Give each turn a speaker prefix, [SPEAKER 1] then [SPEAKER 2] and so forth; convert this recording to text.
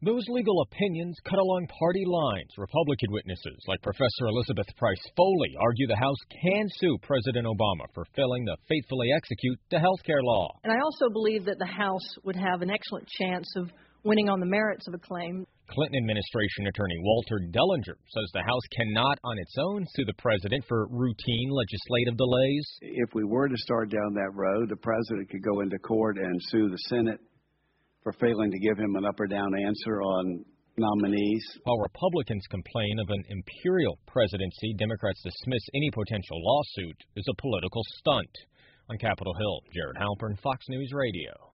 [SPEAKER 1] Those legal opinions cut along party lines. Republican witnesses like Professor Elizabeth Price Foley argue the House can sue President Obama for failing to faithfully execute the health care law.
[SPEAKER 2] And I also believe that the House would have an excellent chance of winning on the merits of a claim.
[SPEAKER 1] Clinton administration attorney Walter Dellinger says the House cannot on its own sue the president for routine legislative delays.
[SPEAKER 3] If we were to start down that road, the president could go into court and sue the Senate for failing to give him an up or down answer on nominees.
[SPEAKER 1] While Republicans complain of an imperial presidency, Democrats dismiss any potential lawsuit as a political stunt. On Capitol Hill, Jared Halpern, Fox News Radio.